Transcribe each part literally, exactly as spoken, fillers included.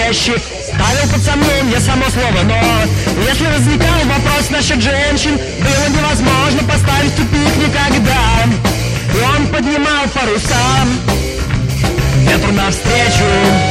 вещи, ставил под сомнение само слово «но». Если возникал вопрос насчет женщин, было невозможно поставить тупик никогда. И он поднимал паруса ветру навстречу.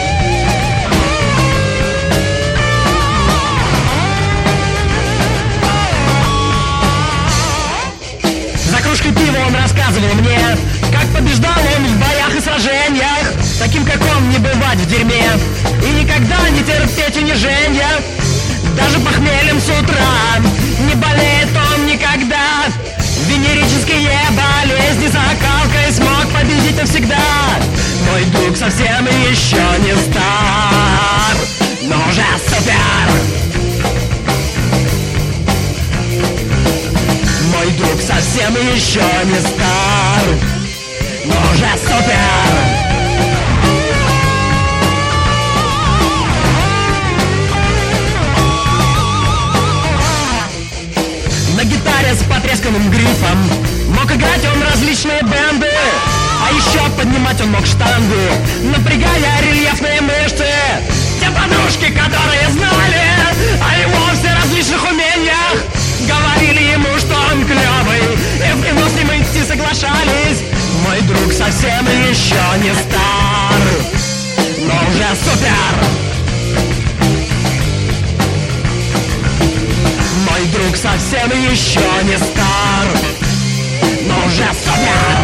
За кружкой пива он рассказывал мне, как побеждал он в боях и сражениях, таким как он не бывать в дерьме и никогда не терпеть унижения. Даже похмельем с утра не болеет он никогда. Венерические болезни закалкой смог победить навсегда. Мой друг совсем еще не стар, но уже супер. Мой друг совсем еще не стар, но уже супер. На гитаре с потресканным грифом мог играть он различные бенды, а еще поднимать он мог штангу, напрягая рельефные мышцы. Те подружки, которые знали о его всеразличных умениях, говорили ему, что он клевый, и в кино с ним идти соглашались. Мой друг совсем еще не стар, но уже супер. Мой друг совсем еще не стар, но уже супер.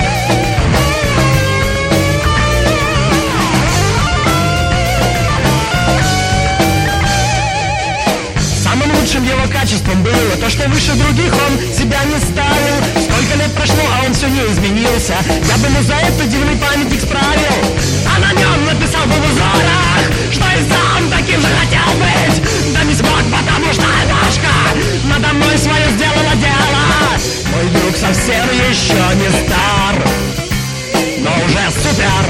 Самым лучшим его качеством было то, что выше других он себя не ставил. Сколько лет прошло, а он все не изменился. Я бы ему за это дивный памятник справил, а на нем написал бы в узорах, что и сам таким же хотел быть, да не смог, потому что Алешка надо мной свое сделала дело. Мой друг совсем еще не стар, но уже супер.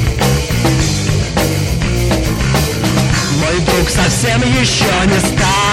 Мой друг совсем еще не стар,